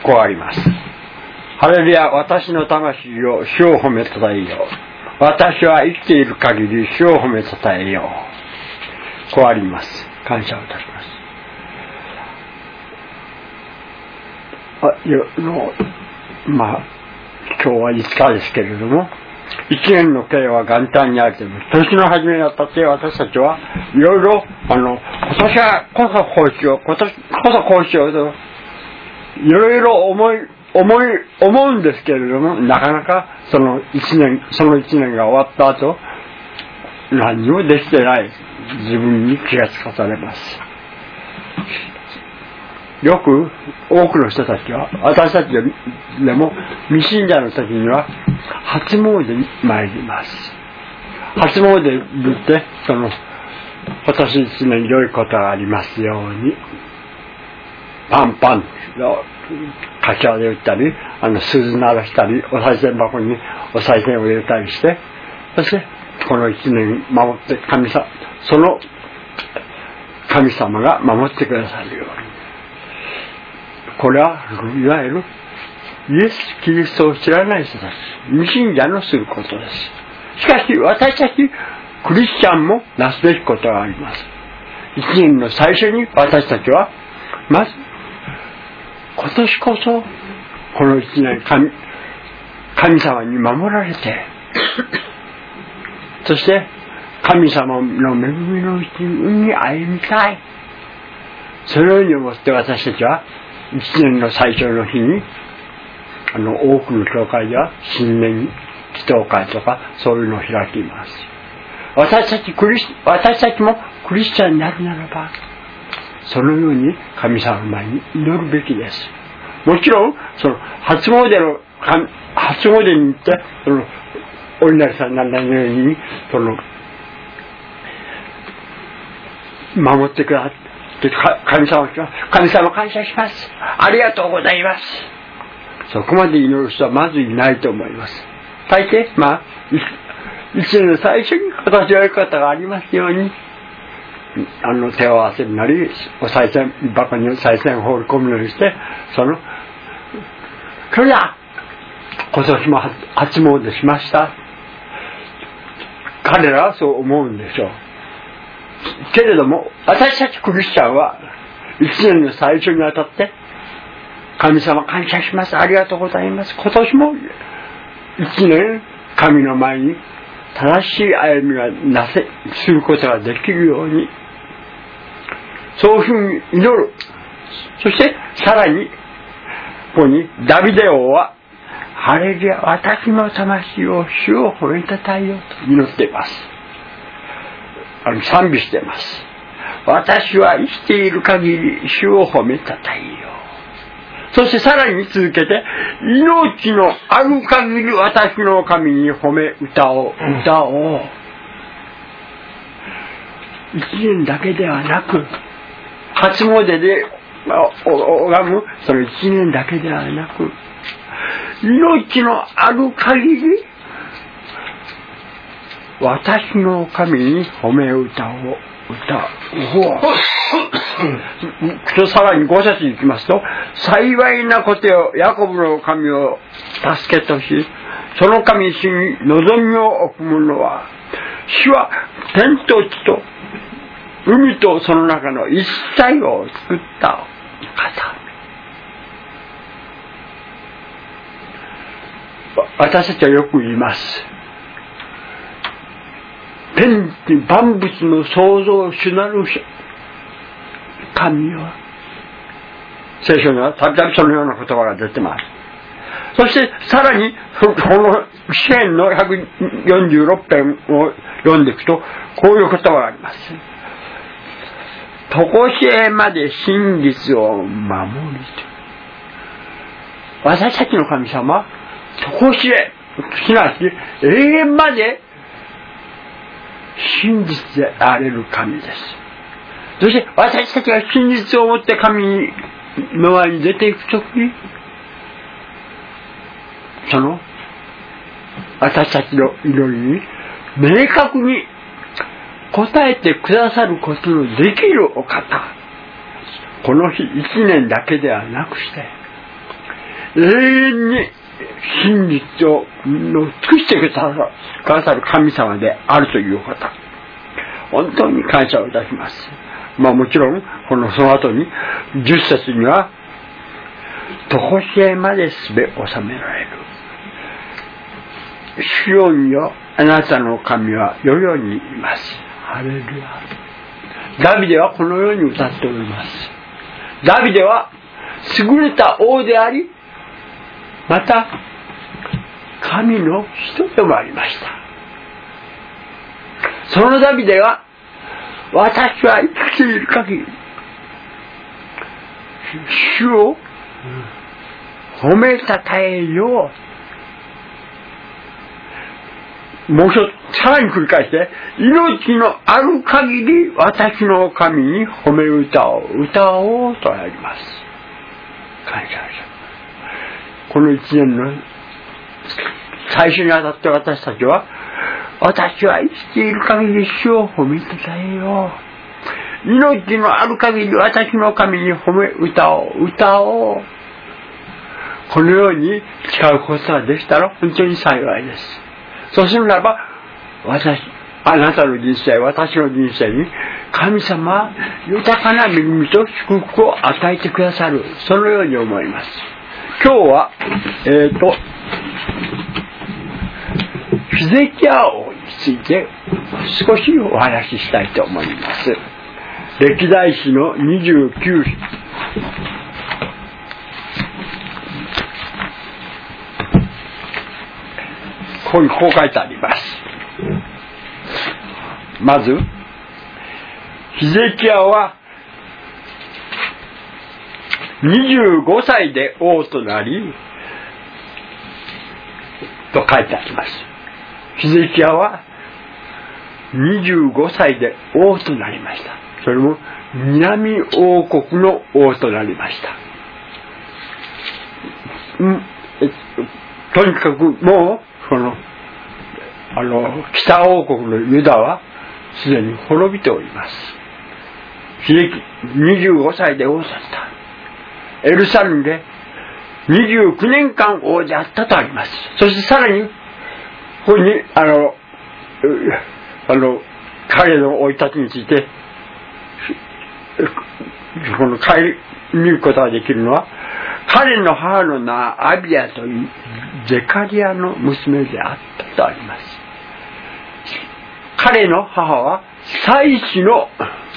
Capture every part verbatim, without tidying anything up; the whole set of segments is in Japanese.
こうあります。ハレルヤ、私の魂を主を褒めたたえよう。私は生きている限り主を褒めたたえよう。こうあります。感謝をいたします。あよのまあ今日はいつかですけれども、一年の計は元旦にあるという年の初めにあたって私たちはいろいろあの今年はこそこうしよう、今年こそこうしようといろいろ思い思い思うんですけれども、なかなかその一年その一年が終わった後何にもできてない自分に気がつかされます。よく多くの人たちは、私たちでも未信者の時には初詣に参ります。初詣に行ってその今年一年良いことがありますようにパンパンの柏で打ったり、あの鈴鳴らしたり、お賽銭箱にお賽銭を入れたりして、そしてこの一年守って神様、その神様が守ってくださるように。これはいわゆるイエス・キリストを知らない人たち、未信者のすることです。しかし私たちクリスチャンもなすべきことがあります。一年の最初に私たちはまず今年こそこの一年 神, 神様に守られてそして神様の恵みのうちに歩みたい、そのように思って私たちは一年の最初の日にあの多くの教会では新年祈祷会とかそういうのを開きます。私たちクリス私たちもクリスチャンになるならばそのように神様の前に祈るべきです。もちろんその初詣の初詣に行ってそのお稲荷さんにならないようにその守ってくださって神様は神様感謝します、ありがとうございます、そこまで祈る人はまずいないと思います。大抵まあ一年の最初に私は良い方がありますようにあの手を合わせるなりお賽銭箱に賽銭を放り込むなりして、そのそれだ今年も初詣しました、彼らはそう思うんでしょうけれども、私たちクリスチャンは一年の最初にあたって神様感謝します、ありがとうございます、今年も一年神の前に正しい歩みがなせすることができるように、そういうふうに祈る。そしてさらにここにダビデ王はハレルヤ、私の魂を主を褒めたたえようと祈っています。あの賛美しています。私は生きている限り主を褒めたたえよう。そしてさらに続けて、命のある限り私の神に褒め歌おう歌おう。一年だけではなく初詣で拝むその一年だけではなく、命のある限り私の神に褒め歌を歌おう。さらにご節に行きますと、幸いなことよヤコブの神を助けとし、その神主に望みを置く者は、主は天と地と海とその中の一切を作った方。私たちはよく言います。天地万物の創造主なる神は、聖書にはたびたびそのような言葉が出てます。そしてさらにこの詩篇のひゃくよんじゅうろく編を読んでいくと、こういう言葉があります。とこしえまで真実を守りと。私たちの神様はとこしえ、すなわち永遠まで真実であれる神です。そして私たちが真実を持って神の前に出ていくときに、その私たちの祈りに明確に答えてくださることのできるお方、この日一年だけではなくして永遠に真実を尽くしてくださる神様であるということ、本当に感謝をいたします。まあもちろんこのその後にじゅっ節にはとこしえまで術収められる。シオンよ、あなたの神は世々にいます。ハレルヤ。ダビデはこのように歌っております。ダビデは優れた王であり、また神の人でもありました。そのダビデが、私は生きている限り主を褒めたたえよう。もう一つさらに繰り返して、命のある限り私の神に褒め歌を歌おうとあります。感謝します。この一年の最初にあたって私たちは、私は生きている限り主を褒めたたえよう。命のある限り私の神に褒め歌を歌おう。このように誓うことができたら本当に幸いです。そうするならば、私、あなたの人生、私の人生に神様は豊かな恵みと祝福を与えてくださる、そのように思います。今日はえーとヒゼキヤ王について少しお話ししたいと思います。歴代史のにじゅうきゅう章、ここにこう書いてあります。まずヒゼキヤはにじゅうごさいで王となりと書いてあります。ヒゼキヤはにじゅうごさいで王となりました。それも南王国の王となりました。うん、えとにかくもうそのあの北王国のユダはすでに滅びております。ヒゼキにじゅうごさいで王だった。エルサレムでにじゅうきゅうねんかん王であったとあります。そしてさらにここにあのあの彼の生い立ちについてこの帰り見ることができるのは、彼の母の名はアビアというゼカリアの娘であったとあります。彼の母は祭司の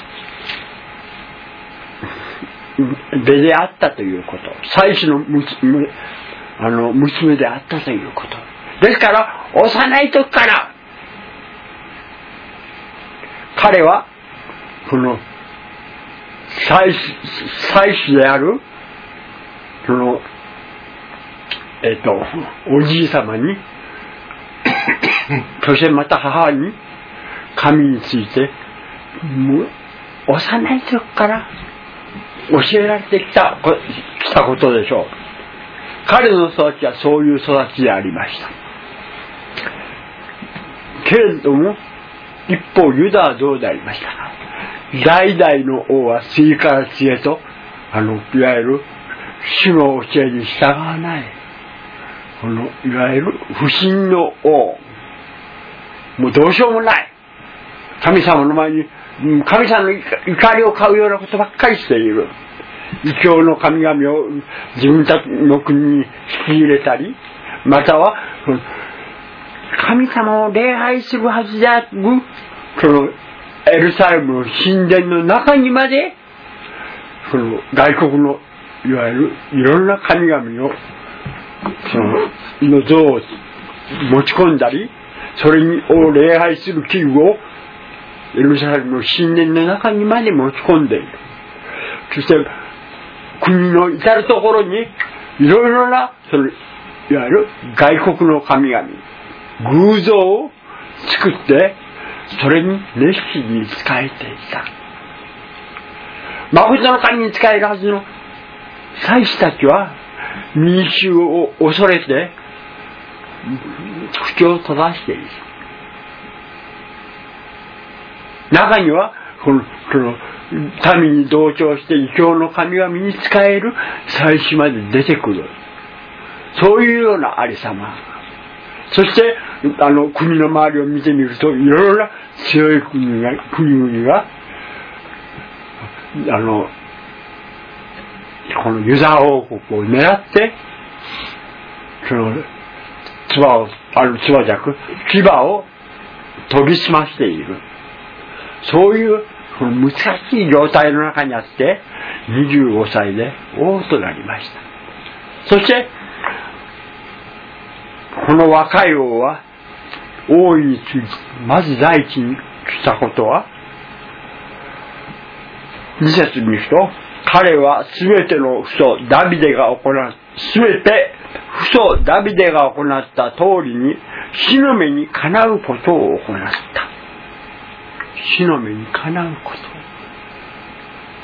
出であったということ、祭司の娘、あの娘であったということですから、幼い時から彼はこの祭司、祭司であるそのえっとおじい様にそしてまた母に神についてもう幼い時から教えられてきた、きたことでしょう。彼の育ちはそういう育ちでありました。けれども一方ユダはどうでありましたか。代々の王は次から次へとあのいわゆる主の教えに従わない、このいわゆる不信の王、もうどうしようもない、神様の前に神様の怒りを買うようなことばっかりしている、異教の神々を自分たちの国に引き入れたり、または神様を礼拝するはずであるそのエルサレムの神殿の中にまでその外国のいわゆるいろんな神々をそのの像を持ち込んだり、それを礼拝する器具をエルサレムの神殿の中にまで持ち込んでいる。そして国の至るところにいろいろなそのいわゆる外国の神々偶像を作ってそれに熱心に仕えていた。誠の神に仕えるはずの祭司たちは民衆を恐れて口を閉ざしている。中にはこの、この民に同調して異教の神々に仕える祭司まで出てくる。 そういうようなありさま。そしてあの国の周りを見てみると、いろいろな強い国が国々があのこのユダ王国を狙ってその唾をあの唾弱牙を研ぎ澄ましている、そういうこの難しい状態の中にあってにじゅうごさいで王となりました。そしてこの若い王は王位についてまず第一にしたことは、に節に行くと、彼はすべての父祖ダビデが行ったすべて父祖ダビデが行った通りに死の目にかなうことを行った。死の目にかなうこと、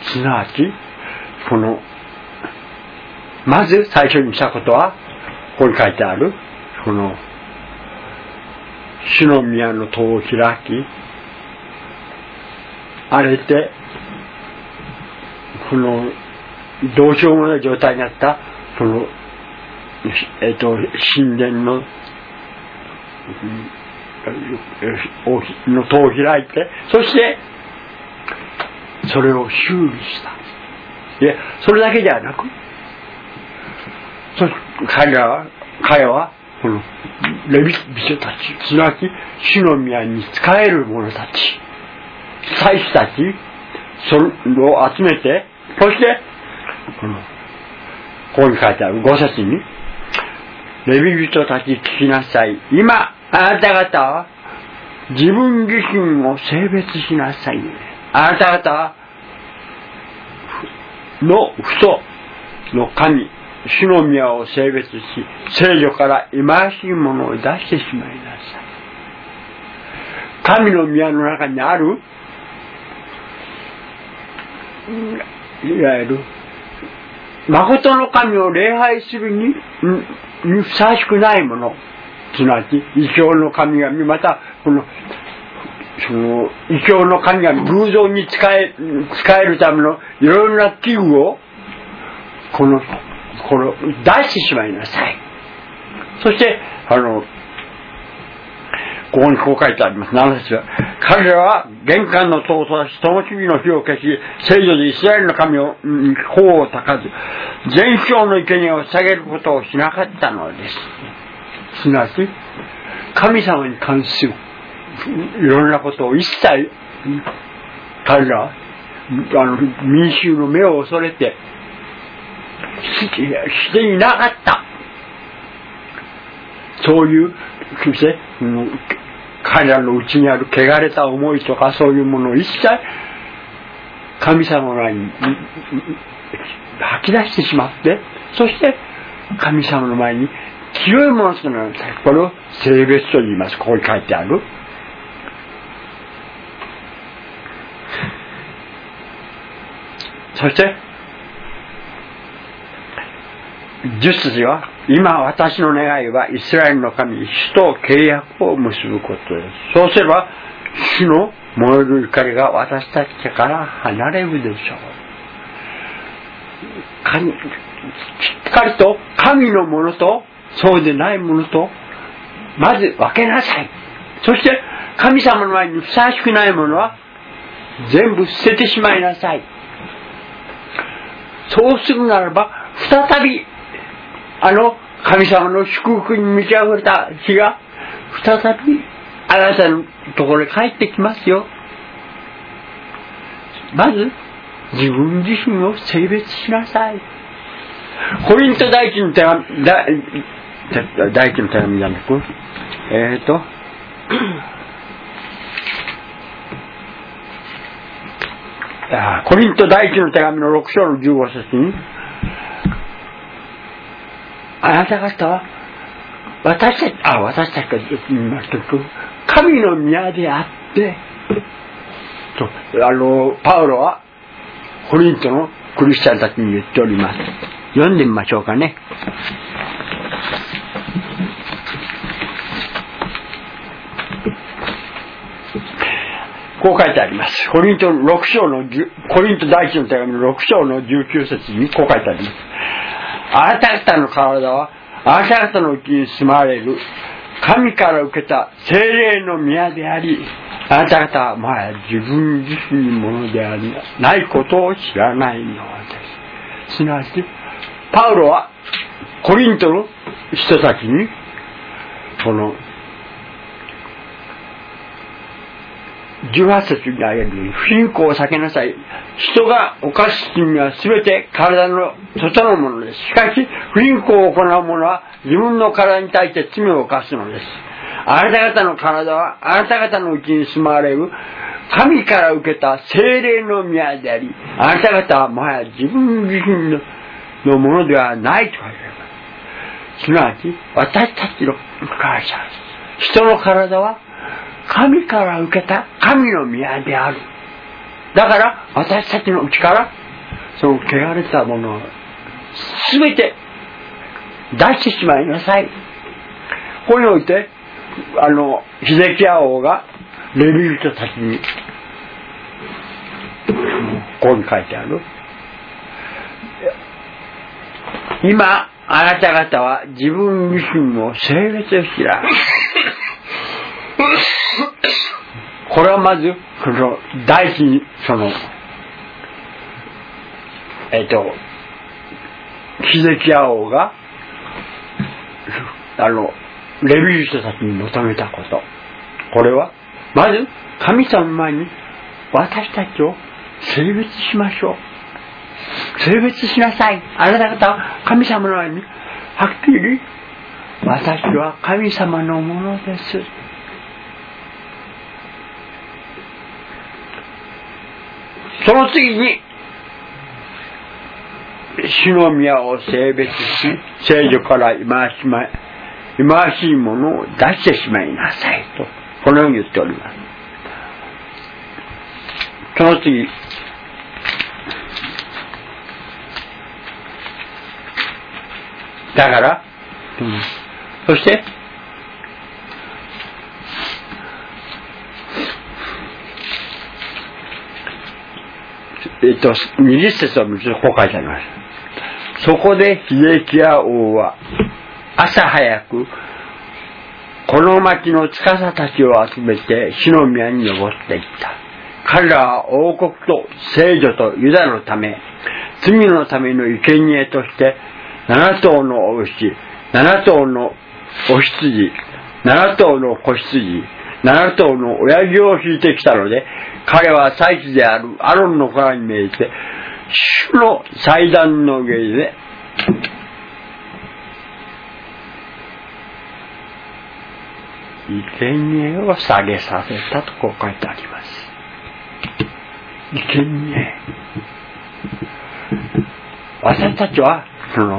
すなわちこのまず最初にしたことは、ここに書いてあるこの主の宮の戸を開き、荒れてこのどうしようもない状態になったこの、えっと、神殿のの戸を開いて、そしてそれを修理した。で、それだけではなく、そ彼らは彼はこのレビ人たち、すなわち主の宮に仕える者たち、祭司たち、それを集めて、そしてこのここに書いてあるご節に、レビ人たち聞きなさい。今あなた方は自分自身を性別しなさい。あなた方の父祖の神、主の宮を性別し、聖女から忌まわしいものを出してしまいなさい。神の宮の中にある、いわゆる誠の神を礼拝するににふさわしくないもの、すなわち異教の神々、またこのその異教の神々、偶像に使え使えるためのいろいろな器具をこのこの出してしまいなさい。そしてあのここにこう書いてあります。なな節は、彼らは玄関の戸を閉ざし、灯火の火を消し、聖女でイスラエルの神を頬を高ず、全焼の生贄を下げることをしなかったのです。すなわち神様に関するいろんなことを一切彼らはあの民衆の目を恐れてしていなかった。そういうそして、うん、彼らのうちにある汚れた思いとかそういうものを一切神様の前に吐き出してしまって、そして神様の前に清いものとなる。これを聖別と言います。ここに書いてある。そしてじゅっ節は、今私の願いはイスラエルの神主と契約を結ぶことです。そうすれば主の燃える怒りが私たちから離れるでしょう。しっかりと神のものとそうでないものとまず分けなさい。そして神様の前にふさわしくないものは全部捨ててしまいなさい。そうするならば再びあの神様の祝福に満ち溢れた日が再びあなたのところに帰ってきますよ。まず自分自身を性別しなさい。コリント第一の手紙、第一の手紙じゃなく、えーとあコリント第一の手紙のろく章のじゅうご節に、あなた方は私たちあ私たちが言いましたけど神の宮であってとあのパウロはコリントのクリスチャンたちに言っております。読んでみましょうかね。こう書いてあります。コリントろく章のコリント第一の手紙のろく章のじゅうきゅう節にこう書いてあります。あなた方の体はあなた方のうちに住まわれる神から受けた聖霊の宮であり、あなた方はもはや自分自身のものではないことを知らないのです。すなわちパウロはコリントの人たちにこのじゅうはち節にあげるように不信仰を避けなさい。人が犯す罪はすべて体の外のものです。しかし不信仰を行う者は自分の体に対して罪を犯すのです。あなた方の体はあなた方のうちに住まわれる神から受けた聖霊の宮であり、あなた方はもはや自分自身ののものではないと書いてあります。すなわち私たちの会社、人の体は神から受けた神の宮である。だから私たちのうちからその汚れたものをすべて出してしまいなさい。ここにおいてあのヒゼキヤ王がレビ人たちにこうに書いてある。今あなた方は自分自身を聖別しらこれはまずこの第一にそのえっとヒゼキヤ王があのレビ人たちに求めたこと、これはまず神様の前に私たちを聖別しましょう。聖別しなさい。あなた方は神様の前にはっきり私は神様のものです。その次に主の宮を聖別し、聖女から忌まわしま忌まわしいものを出してしまいなさいとこのように言っております。その次だから、うん、そしてえっとにじゅっ節を見るとこう書いてあります。そこでヒゼキヤ王は朝早くこの町の司たちを集めて火の宮に登っていった。彼らは王国と聖女とユダのため、罪のための生贄として七頭のお牛、七頭のお羊、七頭の子羊、七頭の親父を引いてきたので、彼は祭司であるアロンの子に命じて主の祭壇の上で生贄を下げさせたとこう書いてあります。生贄、私たちはその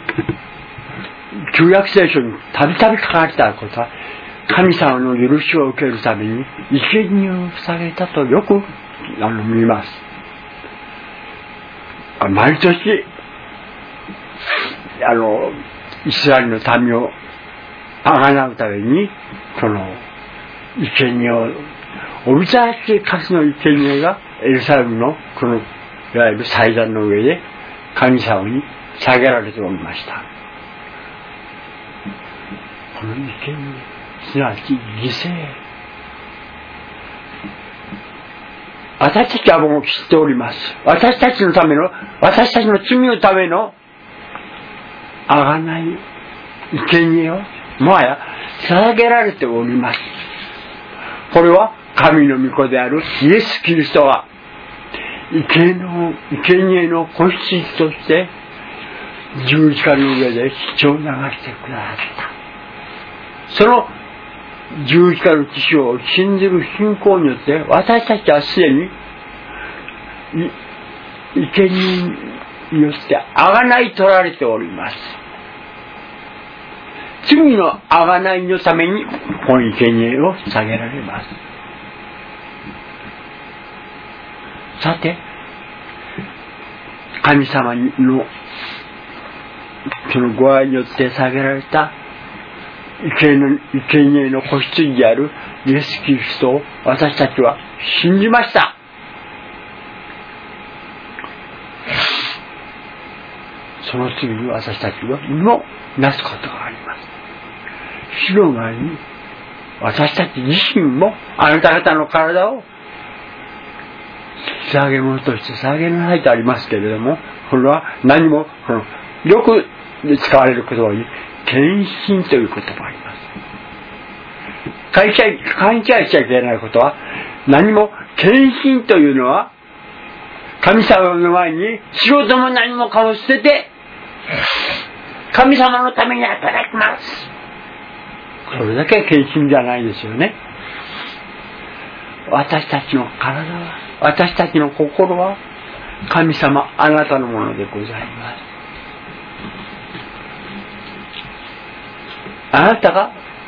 旧約聖書にたびたび書かれてあることは、神様の許しを受けるために生贄を捧げたとよくあの見ます。毎年あのイスラエルの民をあがなうためにその生贄をおびただしい数の生贄がエルサレムのこのいわゆる祭壇の上で神様に下げられておりました。この生贄すなわち犠牲、私たちはもう知っております。私たちのための私たちの罪のためのあがない生贄をもはや捧げられております。これは神の御子であるイエス・キリストが生贄の子羊として十字架の上で血を流してくださった。その十字架の血を信じる信仰によって私たちはすでに生贄によってあがない取られております。罪のあがないのためにこの生贄を捧げられます。さて神様のそのご愛によって捧げられた生贄の子羊であるイエス・キリストを私たちは信じました。 その次に私たちはもなすことがあります。主の前に私たち自身もあなた方の体を捧げ物として捧げなさいとありますけれども、これは何もこのよく使われる言葉に献身という言葉があります。勘違いしちゃいけないことは、何も献身というのは神様の前に仕事も何もかも捨てて神様のために働きます。それだけ献身じゃないですよね。私たちの体は、私たちの心は神様あなたのものでございます。あなたが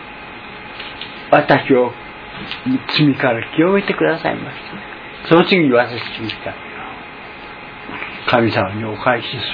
私を罪から清めてくださいました。その次に私たちにした神様にお返しする。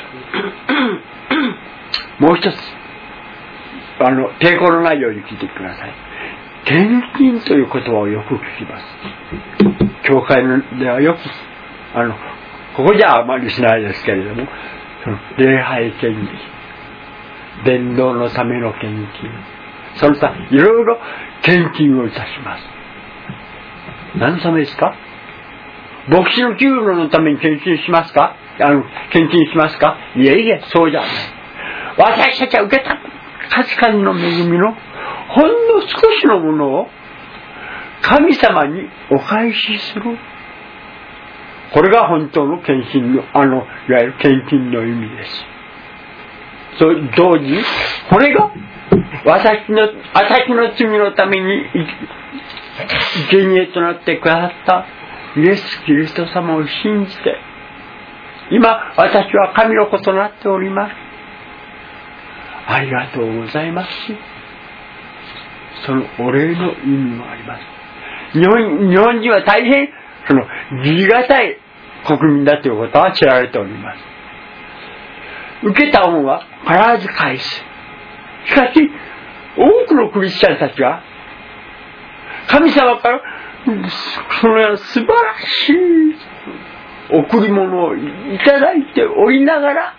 もう一つ、あの抵抗のないように聞いてください。献金という言葉をよく聞きます。教会ではよく、あのここじゃあまりしないですけれども、その礼拝献金、伝道のための献金、その他いろいろ献金をいたします。何のためですか？牧師の給料のために献金しますか？あの献金しますか？いえいえ、そうじゃない。私たちは受けた数々の恵みのほんの少しのものを神様にお返しする。これが本当の献金の、あのいわゆる献金の意味です。それ同時にこれが私の私の罪のために生贄となってくださったイエス・キリスト様を信じて、今私は神の子となっております。ありがとうございます。そのお礼の意味もあります。日本、日本人は大変その義がたい国民だということは知られております。受けた恩は必ず返す。しかし多くのクリスチャンたちは神様からその素晴らしい贈り物をいただいておりながら、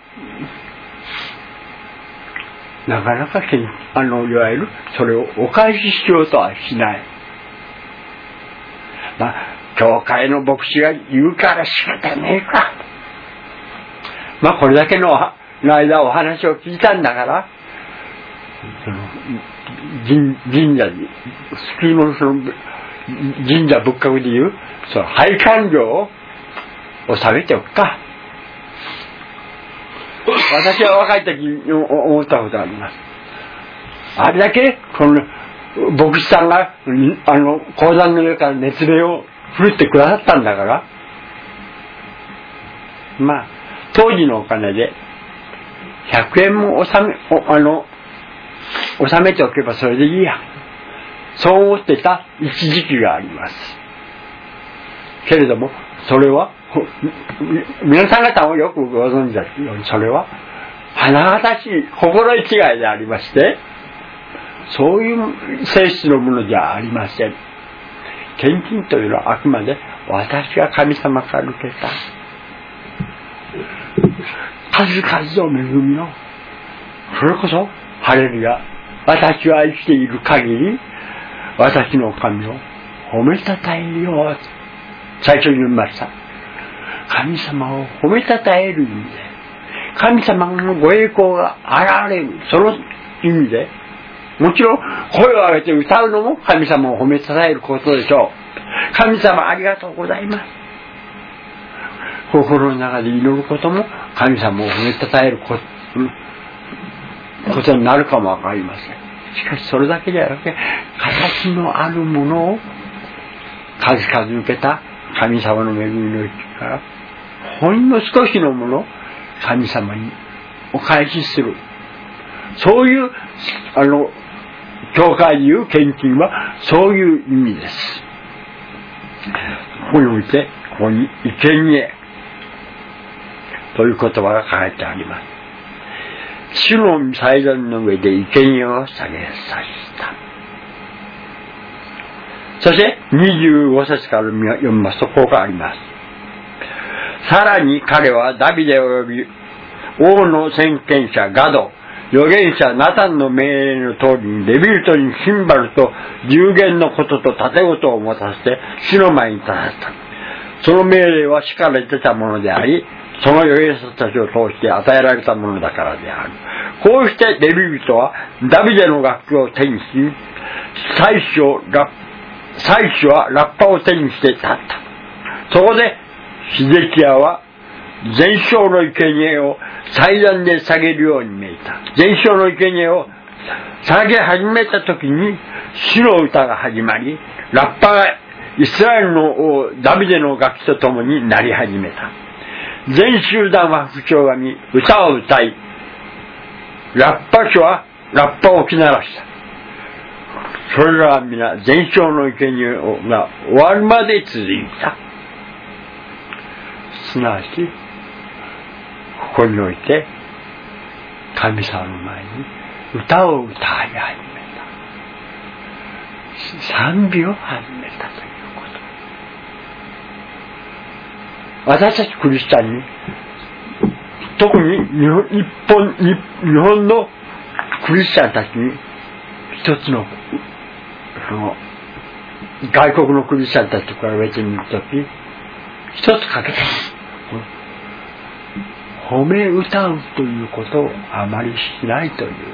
なかなかあのいわゆるそれをお返ししようとはしない。まあ教会の牧師が言うから仕方ねえか。まあこれだけの間お話を聞いたんだから、その神, 神社に救い物その神社仏閣でいうその拝観料を納めておくか。私は若い時に思ったことがあります。あれだけこの牧師さんがあの講談の上から熱霊を振るってくださったんだから、まあ当時のお金でひゃくえんも納めあの納めておけばそれでいいや、そう思ってた一時期があります。けれどもそれは皆さん方もよくご存知だように、それは甚だしい心得違いでありまして、そういう性質のものじゃありません。献金というのはあくまで私が神様から受けた数々の恵みの、それこそハレルヤ、私は生きている限り私の神を褒めたたえよう。最初に言いました。神様を褒めたたえる意味で、神様のご栄光が現れる、その意味で、もちろん声を上げて歌うのも神様を褒めたたえることでしょう。神様ありがとうございます。心の中で祈ることも神様を褒めたたえること、ことになるかもわかりません。しかしそれだけではなくて、形のあるものを数々受けた神様の恵みの域からほんの少しのものを神様にお返しする、そういうあの教会でいう献金はそういう意味です。ここにおいてここに生贄という言葉が書かれてあります。主の祭壇の上で生贄を捧げさせた。そしてにじゅうご節から読みますとこうがあります。さらに彼はダビデおよび王の先見者ガド、預言者ナタンの命令の通りにレビルトにシンバルと十弦のことと盾事を持たせて主の前に立たせた。その命令は主から出たものであり、その預言者たちを通して与えられたものだからである。こうしてレビ人はダビデの楽器を手にし、祭司をラ祭司はラッパを手にして立った。そこでヒゼキヤは全焼の生贄を祭壇で下げるように命じた。全焼の生贄を下げ始めた時に主の歌が始まり、ラッパがイスラエルの王ダビデの楽器とともに鳴り始めた。全集団は不調が見、歌を歌い、ラッパ師はラッパを吹き鳴らした。それらは皆全焼の生贄が終わるまで続いた。すなわちここにおいて神様の前に歌を歌い始めた。賛美を始めたということ。私たちクリスチャンに、特に日本、日本、日本のクリスチャンたちに一つの、その外国のクリスチャンたちと比べてみるとき、一つかけて褒め歌うということをあまりしないということ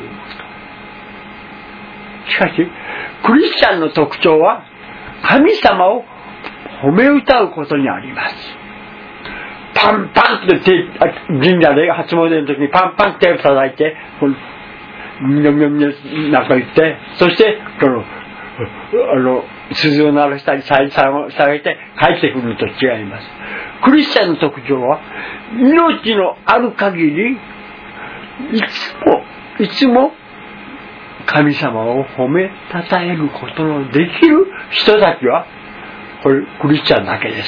。しかしクリスチャンの特徴は神様を褒め歌うことにあります。パンパンって手、神社で初詣の時にパンパンって手を叩いて、みのみのみのなんか言って、そしてこのあの鈴を鳴らしたり祭壇を下げて帰ってくると違います。クリスチャンの特徴は命のある限りいつもいつも神様を褒めたたえることのできる人たちはこれクリスチャンだけです。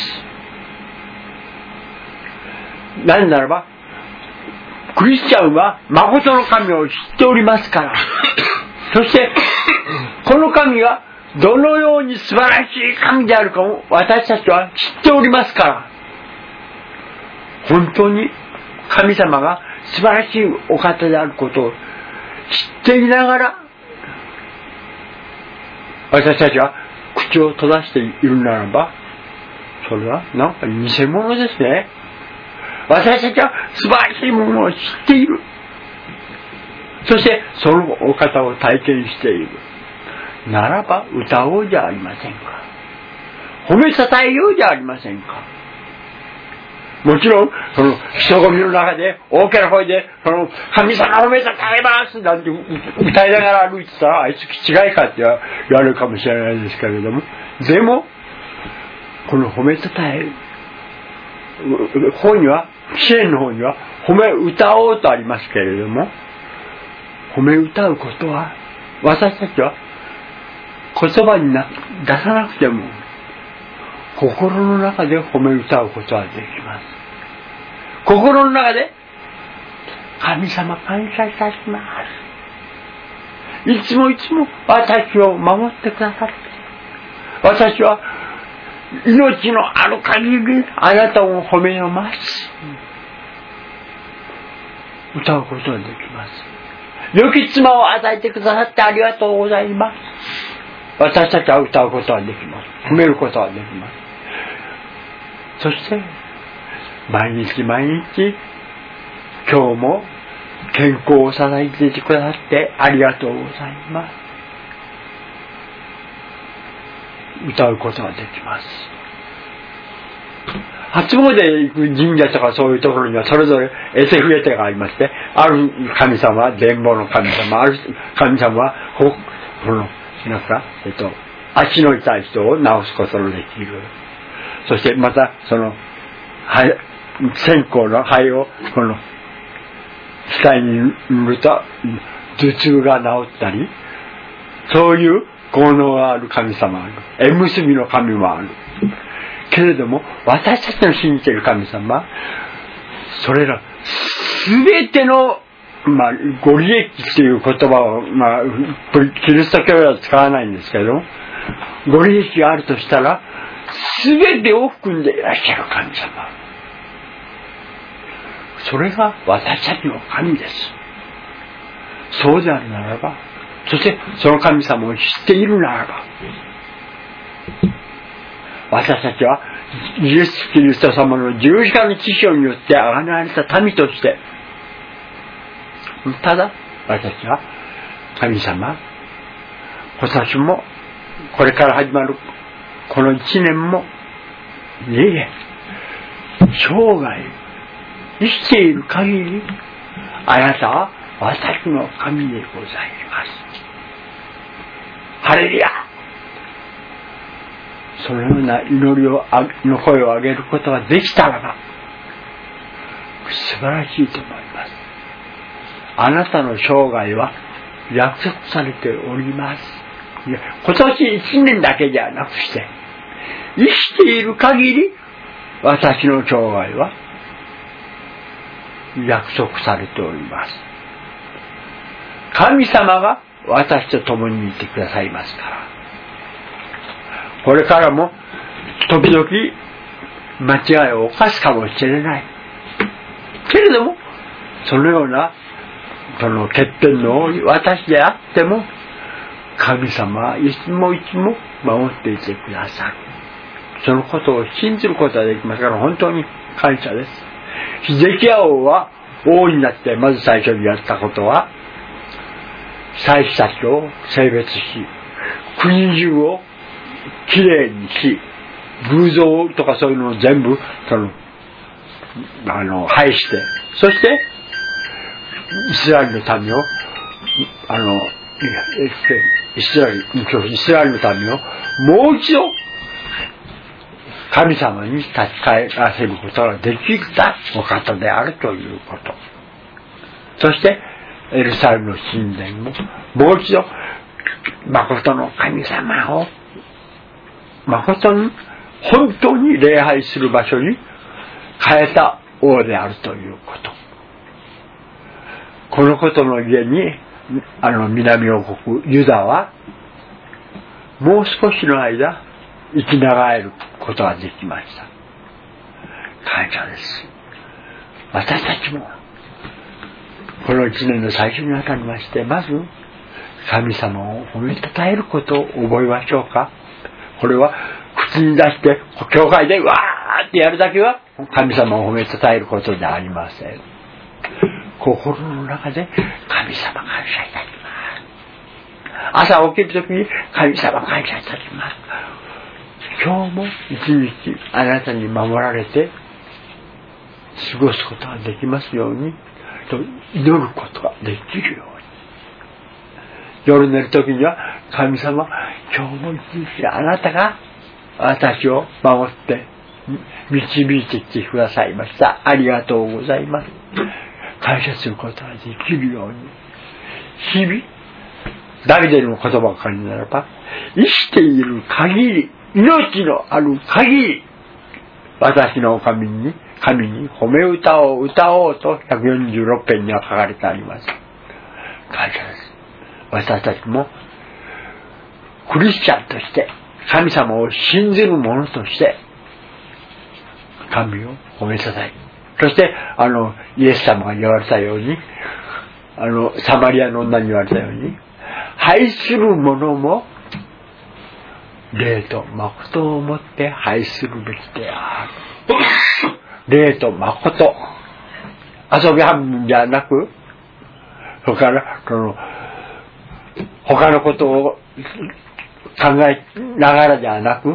なぜならばクリスチャンは誠の神を知っておりますから。そしてこの神がどのように素晴らしい神であるかを私たちは知っておりますから、本当に神様が素晴らしいお方であることを知っていながら、私たちは口を閉ざしているならば、それはなんか偽物ですね。私たちは素晴らしいものを知っている。そしてそのお方を体験しているならば歌おうじゃありませんか。褒めたたえようじゃありませんか。もちろんその人混みの中で大きな声でその神様褒めたたえますなんて歌いながら歩いてたらあいつ気違いかって言われるかもしれないですけれども、でもこの褒めたたえ方には支援の方には褒め歌おうとありますけれども、褒め歌うことは私たちは言葉にな出さなくても心の中で褒め歌うことはできます。心の中で神様感謝いたします。いつもいつも私を守ってくださって、私は命のある限りあなたを褒めます。歌うことができます。良き妻を与えてくださってありがとうございます。私たちは歌うことができます。褒めることができます。そして毎日毎日今日も健康を支えてくださってありがとうございます。歌うことができます。初詣へ行く神社とかそういうところにはそれぞれエセフエテがありまして、ある神様は伝法の神様、ある神様はここのなんかえっと足の痛い人を治すことのできる。そしてまたその線香の灰をこの額に塗ると頭痛が治ったり、そういう効能がある神様がある。縁結びの神もある。けれども私たちの信じている神様、それら全ての、まあ、ご利益という言葉を、まあ、キリスト教では使わないんですけれども、ご利益があるとしたら全てを含んでいらっしゃる神様。 それが私たちの神です。そうであるならば、そしてその神様を知っているならば、私たちはイエス・キリスト様の十字架の血潮によって贖われた民として、ただ私たちは神様、今年もこれから始まるこの一年も、いえいえ、生涯生きている限り、あなたは私の神でございます。ハレルヤ。そのような祈りをの声を上げることができたらば、素晴らしいと思います。あなたの生涯は約束されております。いや、今年一年だけじゃなくして、生きている限り、私の生涯は約束されております。神様が私と共にいてくださいますから、これからも時々間違いを犯すかもしれないけれども、そのようなその欠点の多い私であっても、神様はいつもいつも守っていてくださる。そのことを信じることができますから、本当に感謝です。ヒゼキヤ王は王になってまず最初にやったことは、祭司たちを性別し、国中をきれいにし、偶像とかそういうのを全部そのあの廃して、そしてイスラエルの民をあのイスラエルイスラエルの民をもう一度神様に立ち返らせることができたお方であるということ。そしてエルサレムの神殿ももう一度誠の神様を誠に本当に礼拝する場所に変えた王であるということ。このことのゆえにあの南王国ユダはもう少しの間生き長えることができました。感謝です。私たちもこの一年の最初にあたりまして、まず神様を褒めたたえることを覚えましょうか。これは口に出して教会でわーってやるだけは神様を褒めたたえることではありません。心の中で神様感謝いたします。朝起きるときに神様感謝いたします。今日も一日あなたに守られて過ごすことができますようにと祈ることができるように。夜寝るときには神様、今日も一日あなたが私を守って導いてきてくださいました。ありがとうございます。感謝することができるように、日々ダビデの言葉を借りならば、生きている限り、命のある限り、私の神に神に褒め歌を歌おうとひゃくよんじゅうろく編には書かれてあります。感謝です。私たちもクリスチャンとして神様を信じる者として神を褒めたたえ、そしてあのイエス様が言われたように、あのサマリアの女に言われたように、愛する者も霊と誠をもって愛するべきである。霊と誠、遊び半分じゃなく、それからその他のことを考えながらではなく、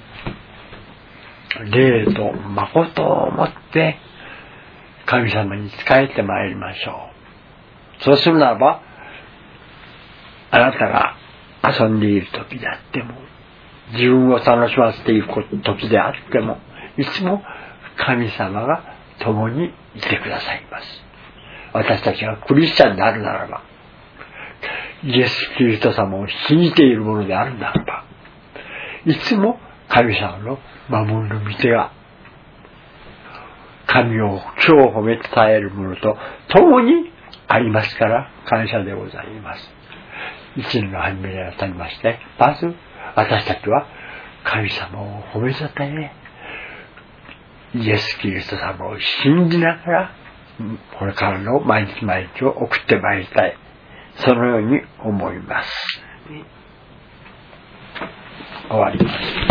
霊と誠をもって神様に仕えてまいりましょう。そうするならば、あなたが遊んでいる時であっても、自分を楽しませている時であっても、いつも神様が共にいてくださいます。私たちがクリスチャンであるならば、イエス・キリスト様を信じているものであるならば、いつも神様の守りの御手が神を今日褒めたたえるものと共にありますから感謝でございます。一年の初めにあたりまして、まず私たちは神様を褒めたたえ、イエス・キリスト様を信じながらこれからの毎日毎日を送ってまいりたい、そのように思います。終わります。